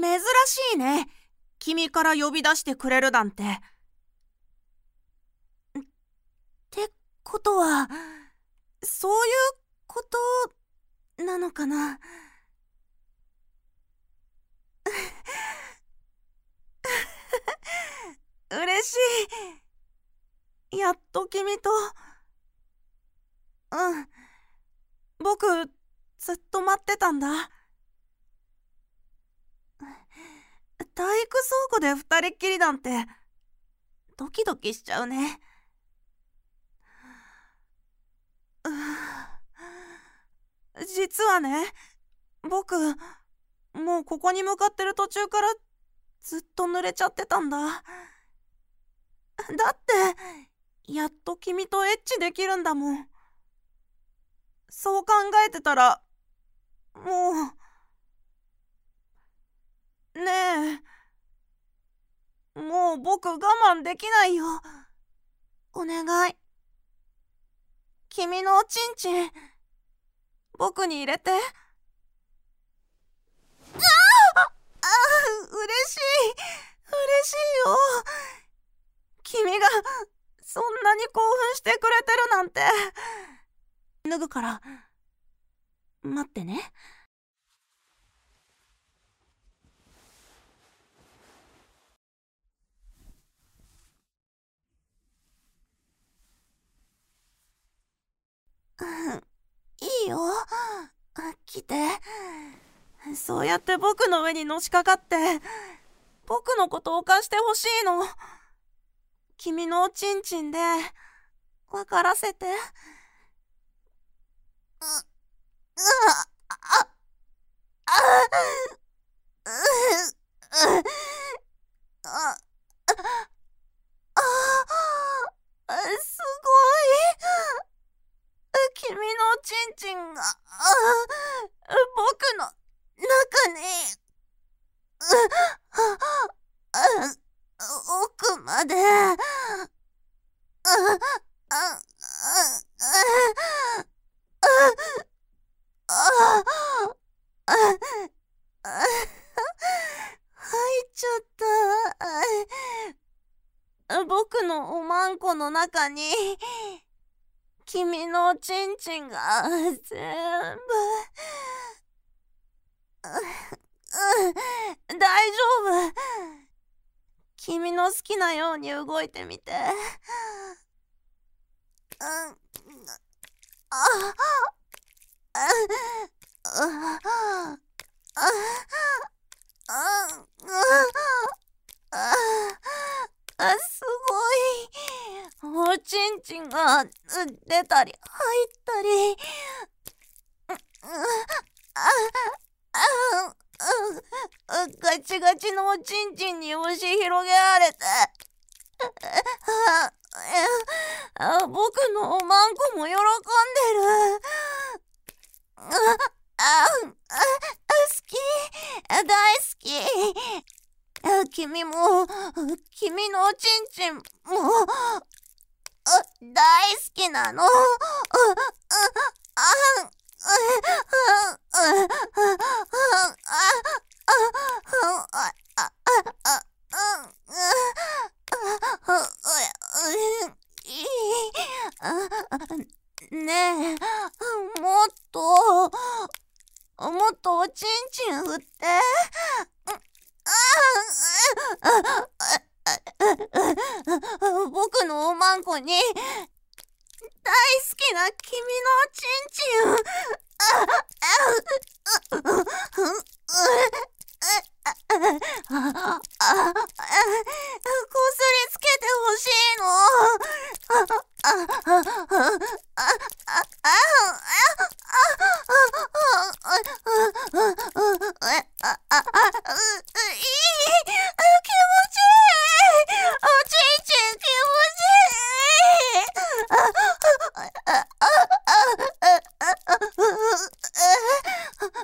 珍しいね。君から呼び出してくれるなんて。ってことは、そういうことなのかな。嬉しい。やっと君と。僕、ずっと待ってたんだ。体育倉庫で二人っきりなんて、ドキドキしちゃうね。実はね、僕、もうここに向かってる途中からずっと濡れちゃってたんだ。だって、やっと君とエッチできるんだもん。そう考えてたら、もう、ねえ、もう僕我慢できないよ。お願い。君のおちんちん、僕に入れて。嬉しい。嬉しいよ。君がそんなに興奮してくれてるなんて。脱ぐから、待ってね。いいよ。来て。そうやって僕の上にのしかかって、僕のことを犯してほしいの。君のおちんちんで、分からせて。すごい。君のおちんちんが、僕の中に、奥まで、入っちゃった。僕のおまんこの中に、君のおちんちんが全部。大丈夫。君の好きなように動いてみて。すごい。おちんちんが出たり入ったり。ガチガチのおちんちんに押し広げられて。僕のおまんこも喜んでる。好き。大好き。君も、君のおちんちんも、大好きなの。ねえ、もっとおちんちん振って。僕のおまんこに大好きな君のおちんちん。こすりつけてほしい気持ちいい。おちんちん気持ちいい。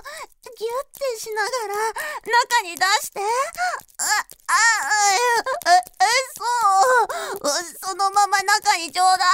ギュッてしながら中に出して。そのまま中にちょうだい。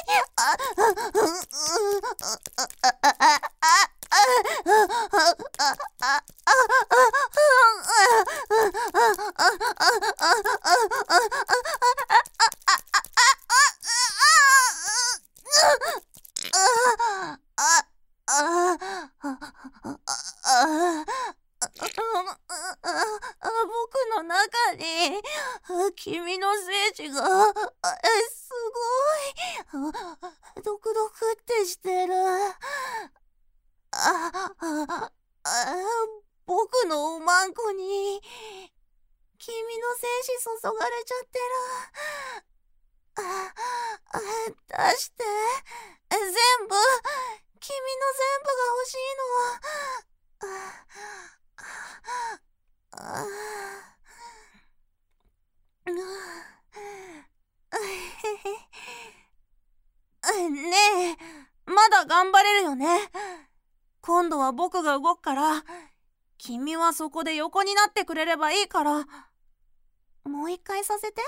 僕の中に君の精子がすごいドクドクってしてる。僕のおまんこに君の精子注がれちゃってる。出して。全部、君の全部が欲しいの。ねえ、まだ頑張れるよね。今度は僕が動くから、君はそこで横になってくれればいいから、もう一回させて。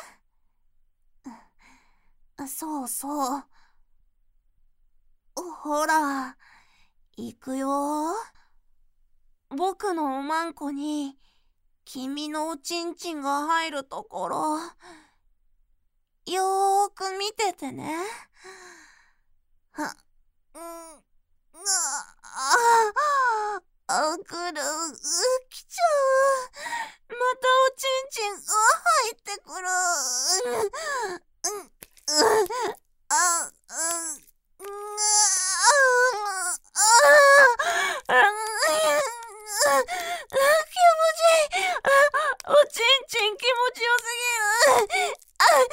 そうそう。ほら、行くよ。僕のおまんこに君のおちんちんが入るところ、よーく見ててね。来る、来ちゃう。またおちんちんが入ってくる。おちんちん気持ちよすぎる。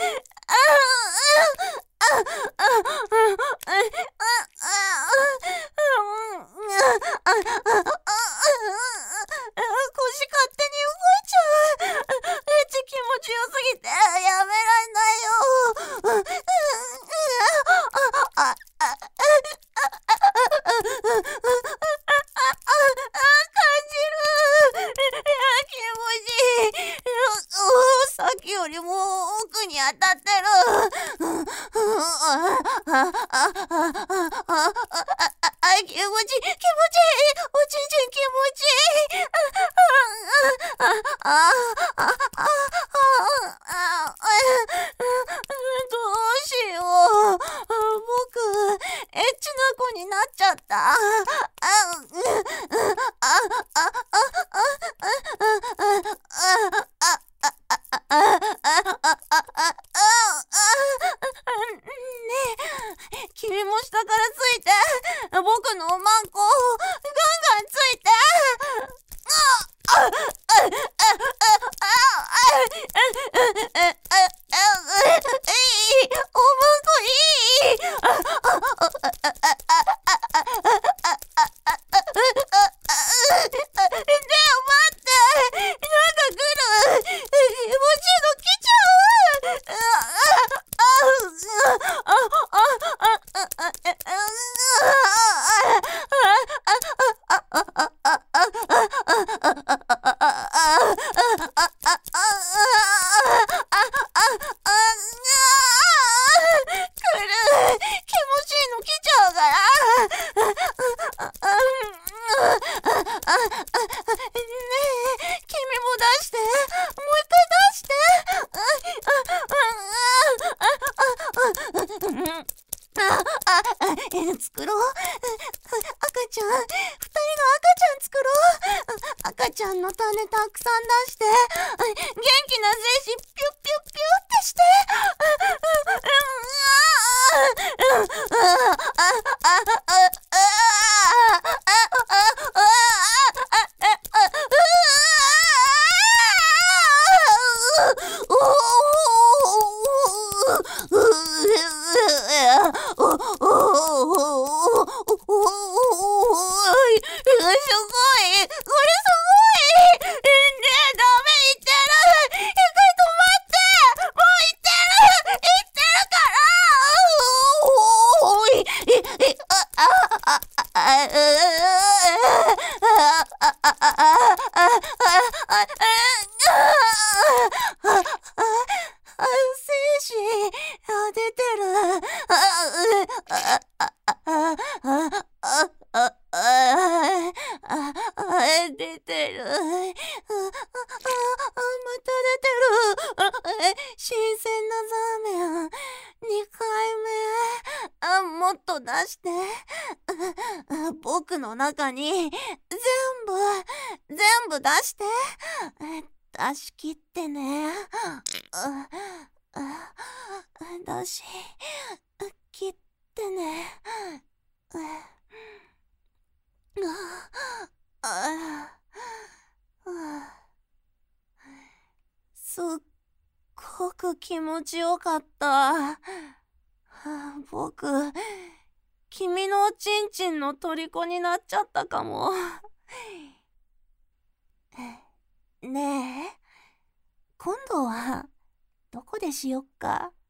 腰勝手に動いちゃう。気持ちよすぎてやめられないよ。さっきよりも奥に当たってる。気持ちいい。おちんちん気持ちいい。どうしよう。僕、エッチな子になっちゃった。君も下からついて、僕のおまんこガンガンついて。おまんこいい。待って、なんか来る。気持ちいいの来ちゃう。作ろう。赤ちゃん、2人の赤ちゃん作ろう。赤ちゃんの種たくさん出して、元気な精子ピュッピュッピュッってして。 出てる。また出てる。新鮮なザーメン。2回目。もっと出して。僕の中に全部出して。出し切ってね。出し切ってね。すっごく気持ちよかった。僕、君のおちんちんの虜になっちゃったかも。ねえ、今度はどこでしよっか。